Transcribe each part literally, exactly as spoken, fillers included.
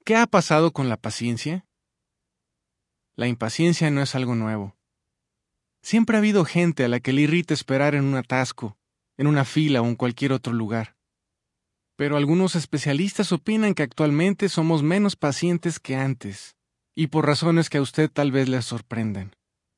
¿Qué ha pasado con la paciencia? La impaciencia no es algo nuevo. Siempre ha habido gente a la que le irrita esperar en un atasco, en una fila o en cualquier otro lugar. Pero algunos especialistas opinan que actualmente somos menos pacientes que antes, y por razones que a usted tal vez le sorprendan.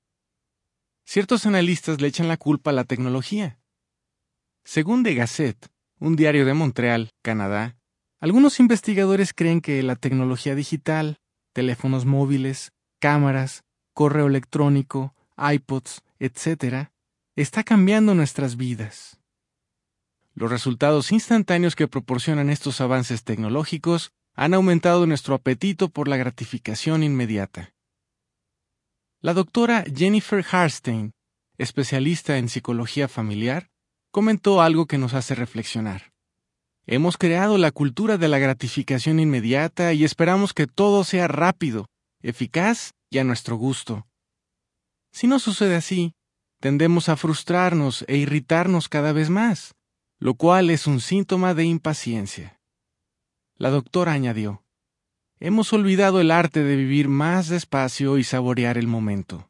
Ciertos analistas le echan la culpa a la tecnología. Según The Gazette, un diario de Montreal, Canadá, algunos investigadores creen que la tecnología digital, teléfonos móviles, cámaras, correo electrónico, iPods, etcétera, está cambiando nuestras vidas. Los resultados instantáneos que proporcionan estos avances tecnológicos han aumentado nuestro apetito por la gratificación inmediata. La doctora Jennifer Harstein, especialista en psicología familiar, comentó algo que nos hace reflexionar. Hemos creado la cultura de la gratificación inmediata y esperamos que todo sea rápido, eficaz y a nuestro gusto. Si no sucede así, tendemos a frustrarnos e irritarnos cada vez más, lo cual es un síntoma de impaciencia. La doctora añadió, hemos olvidado el arte de vivir más despacio y saborear el momento.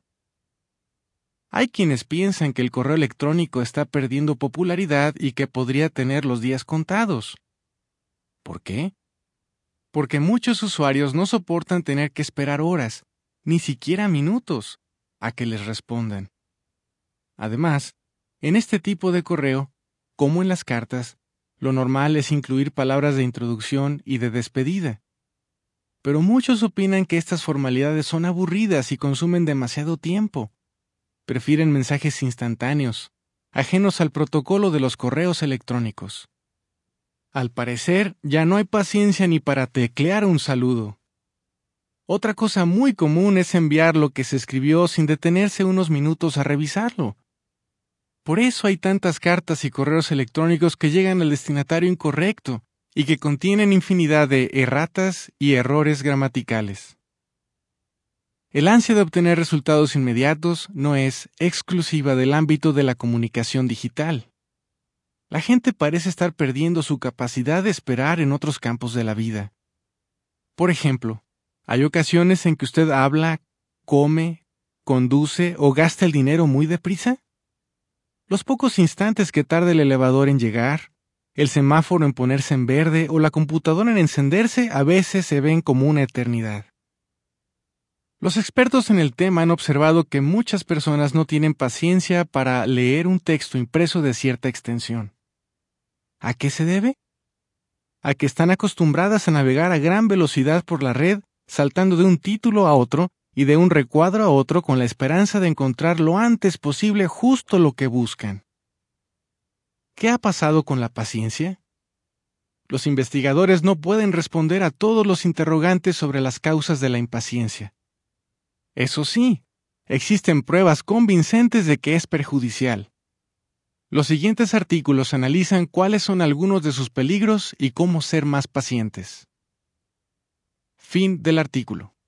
Hay quienes piensan que el correo electrónico está perdiendo popularidad y que podría tener los días contados. ¿Por qué? Porque muchos usuarios no soportan tener que esperar horas, ni siquiera minutos, a que les respondan. Además, en este tipo de correo, como en las cartas, lo normal es incluir palabras de introducción y de despedida. Pero muchos opinan que estas formalidades son aburridas y consumen demasiado tiempo. Prefieren mensajes instantáneos, ajenos al protocolo de los correos electrónicos. Al parecer, ya no hay paciencia ni para teclear un saludo. Otra cosa muy común es enviar lo que se escribió sin detenerse unos minutos a revisarlo. Por eso hay tantas cartas y correos electrónicos que llegan al destinatario incorrecto y que contienen infinidad de erratas y errores gramaticales. El ansia de obtener resultados inmediatos no es exclusiva del ámbito de la comunicación digital. La gente parece estar perdiendo su capacidad de esperar en otros campos de la vida. Por ejemplo, hay ocasiones en que usted habla, come, conduce o gasta el dinero muy deprisa. Los pocos instantes que tarda el elevador en llegar, el semáforo en ponerse en verde o la computadora en encenderse a veces se ven como una eternidad. Los expertos en el tema han observado que muchas personas no tienen paciencia para leer un texto impreso de cierta extensión. ¿A qué se debe? A que están acostumbradas a navegar a gran velocidad por la red, saltando de un título a otro y de un recuadro a otro con la esperanza de encontrar lo antes posible justo lo que buscan. ¿Qué ha pasado con la paciencia? Los investigadores no pueden responder a todos los interrogantes sobre las causas de la impaciencia. Eso sí, existen pruebas convincentes de que es perjudicial. Los siguientes artículos analizan cuáles son algunos de sus peligros y cómo ser más pacientes. Fin del artículo.